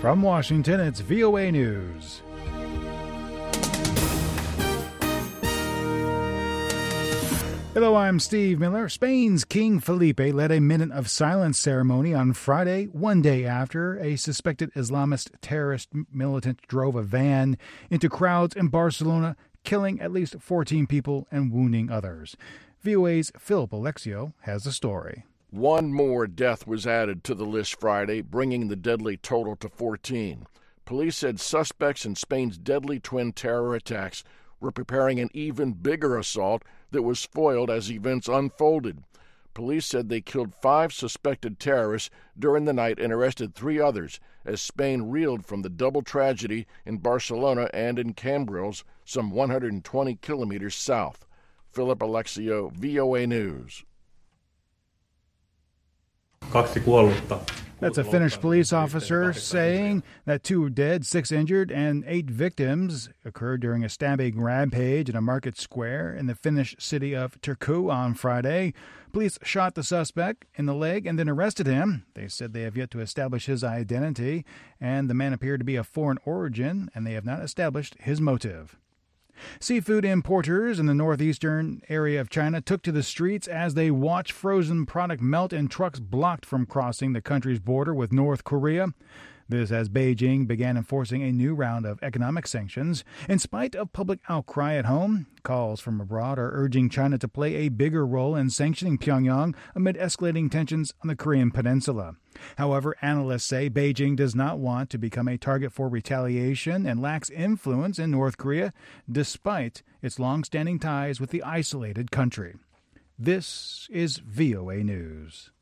From Washington, it's VOA News. Hello, I'm Steve Miller. Spain's King Felipe led a minute of silence ceremony on Friday, one day after a suspected Islamist terrorist militant drove a van into crowds in Barcelona, killing at least 14 people and wounding others. VOA's Philip Alexio has the story. One more death was added to the list Friday, bringing the deadly total to 14. Police said suspects in Spain's deadly twin terror attacks were preparing an even bigger assault that was foiled as events unfolded. Police said they killed 5 suspected terrorists during the night and arrested 3 others as Spain reeled from the double tragedy in Barcelona and in Cambrils, some 120 kilometers south. Philip Alexio, VOA News. That's a Finnish police officer saying that 2 dead, 6 injured, and 8 victims occurred during a stabbing rampage in a market square in the Finnish city of Turku on Friday. Police shot the suspect in the leg and then arrested him. They said they have yet to establish his identity, and the man appeared to be of foreign origin, and they have not established his motive. Seafood importers in the northeastern area of China took to the streets as they watched frozen product melt in trucks blocked from crossing the country's border with North Korea. This as Beijing began enforcing a new round of economic sanctions. In spite of public outcry at home, calls from abroad are urging China to play a bigger role in sanctioning Pyongyang amid escalating tensions on the Korean peninsula. However, analysts say Beijing does not want to become a target for retaliation and lacks influence in North Korea, despite its long-standing ties with the isolated country. This is VOA News.